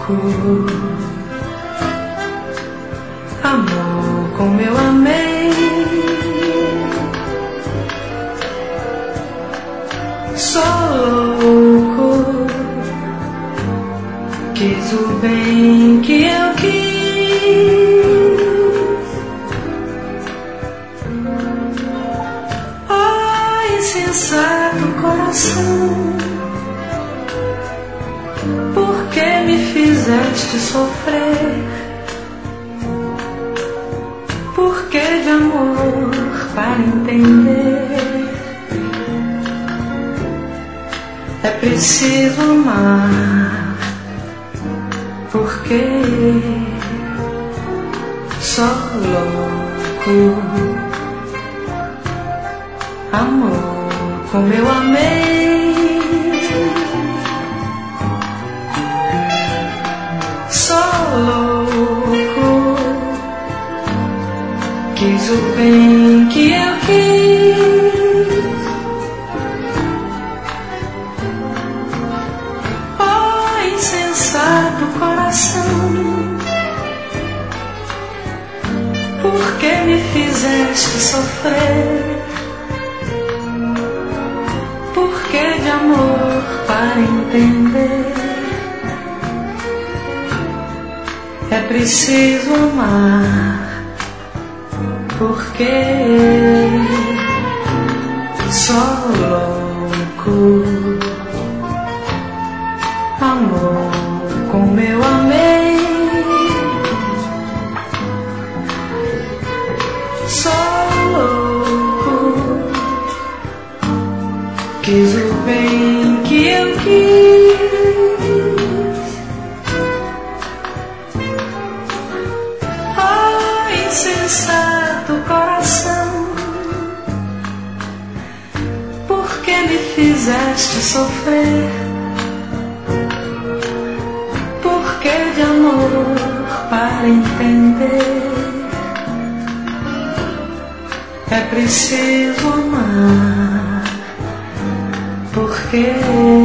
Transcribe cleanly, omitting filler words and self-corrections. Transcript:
Amor como eu amei, sou louco, quis o bem que eu quis. Oh, insensato coração, por que me fizeste sofrer? Por que de amor para entender? É preciso amar, porque sou louco. Amor como eu amei, sou louco, quis o bem que eu quis. Oh, insensato coração, por que me fizeste sofrer? Por que de amor para entender? É preciso amar, porque sou louco. Amor como eu amei, sou louco, quis o bem que eu quis. Oh, insensato coração, por que me fizeste sofrer? Por que de amor para entender? É preciso amar, porque